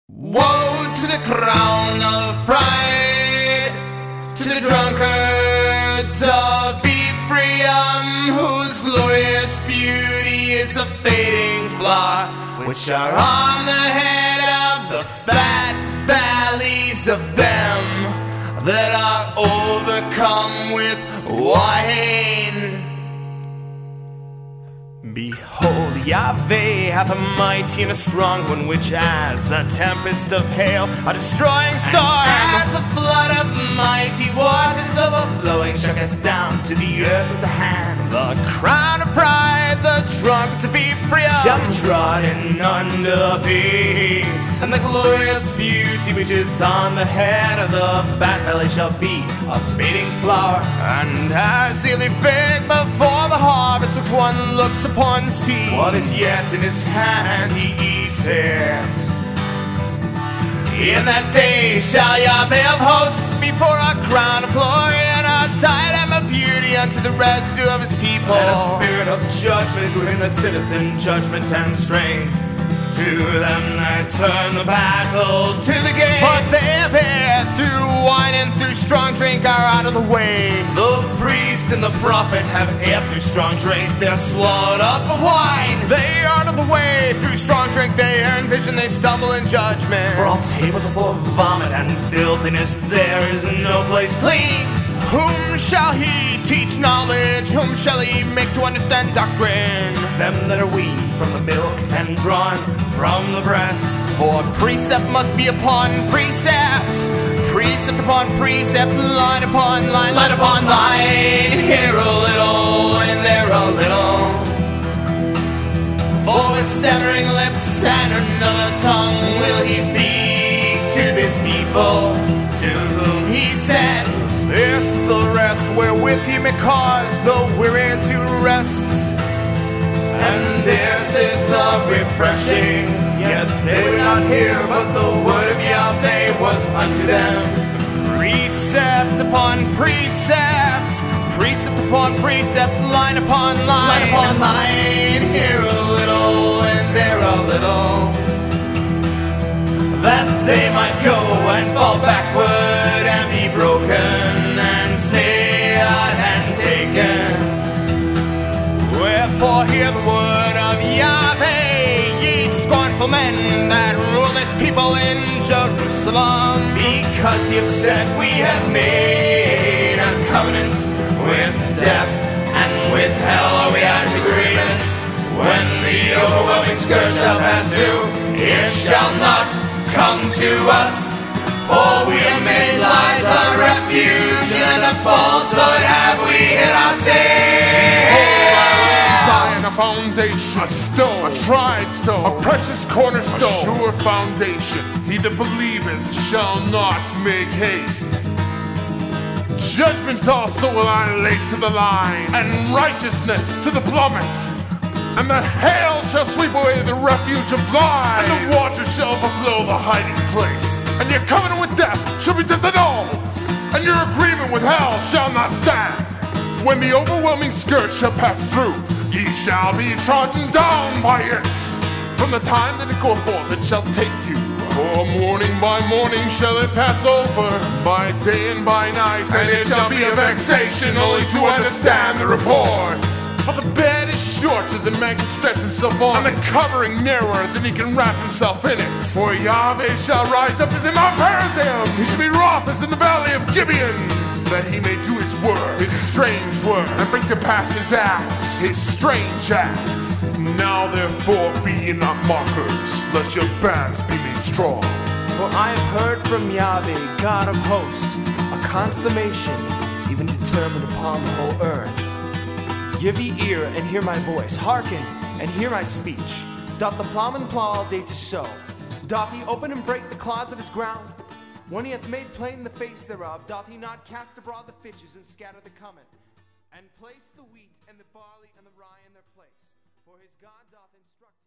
Woe to the crown of pride, to the drunkards of Ephraim, whose glorious beauty is a fading flaw, which are on the head of the fat valleys of them that are overcome with wine. Behold, Yahweh hath a mighty and a strong one, which as a tempest of hail, a destroying storm, and as a flood of mighty waters overflowing, shook us down to the earth with the hand. The crown of pride, the drunkards of Ephraim, shall be trodden under feet, and the glorious beauty which is on the head of the fat belly shall be a fading flower. And as the early fig before the harvest, which one looks upon see, what is yet in his hand he eats it. In that day shall Yahweh of hosts be for a crown of glory and a diadem of beauty unto the residue of his people, and a spirit of judgment to him that sitteth in judgment and strength, to them that turn the battle to the gates. But they appear through wine and through strong drink are out of the way. The priest and the prophet have erred through strong drink, they're swallowed up of wine. They are out of the way through strong drink, they err in vision, they stumble in judgment. For all tables are full of vomit and filthiness, there is no place clean. Whom shall he teach knowledge? Whom shall he make to understand doctrine? Them that are weaned from the milk and drawn from the breast. For precept must be upon precept, precept upon precept, line upon line, line upon line. Here a little and there a little. For with stammering lips and another tongue will he speak to this people, to whom he said, this is the rest wherewith he may cause the weary to rest. And this is the refreshing, yet they would not hear, but the word of Yahweh was unto them. Precept upon precept, precept upon precept, line upon line, line upon line. Here a little and there a little, that they might go and fall backward and be broken and snared and taken. Wherefore hear the word of Yahweh, ye scornful men that rule this people in Jerusalem, because ye have said, we have made a covenant with death, and with hell are we at agreement. When the overwhelming scourge shall pass through, it shall not come to us, for we have made lies our refuge, and a falsehood have we hid our stay. Zion, a foundation, a stone, a tried stone, a precious cornerstone, a sure foundation. He that believeth shall not make haste. Judgment also will I lay to the line, and righteousness to the plummet. And the hail shall sweep away the refuge of lies, and the water shall overflow the hiding place. And your covenant with death shall be disannulled, and your agreement with hell shall not stand. When the overwhelming scourge shall pass through, ye shall be trodden down by it. From the time that it goeth forth, it shall take you. For morning by morning shall it pass over, by day and by night, and it shall be a vexation only to understand the reports. For the bed is shorter than man can stretch himself on, and the covering narrower than he can wrap himself in it. For Yahweh shall rise up as in Mount Perazim, he shall be wroth as in the valley of Gibeon, that he may do his work, his strange work, and bring to pass his acts, his strange acts. Now therefore be ye not mockers, lest your bands be made strong. For I have heard from Yahweh, God of hosts, a consummation, even determined upon the whole earth. Give ye ear and hear my voice, hearken and hear my speech. Doth the plowman plow all day to sow? Doth he open and break the clods of his ground? When he hath made plain the face thereof, doth he not cast abroad the fitches and scatter the cummin, and place the wheat and the barley and the rye in their place? For his God doth instruct him.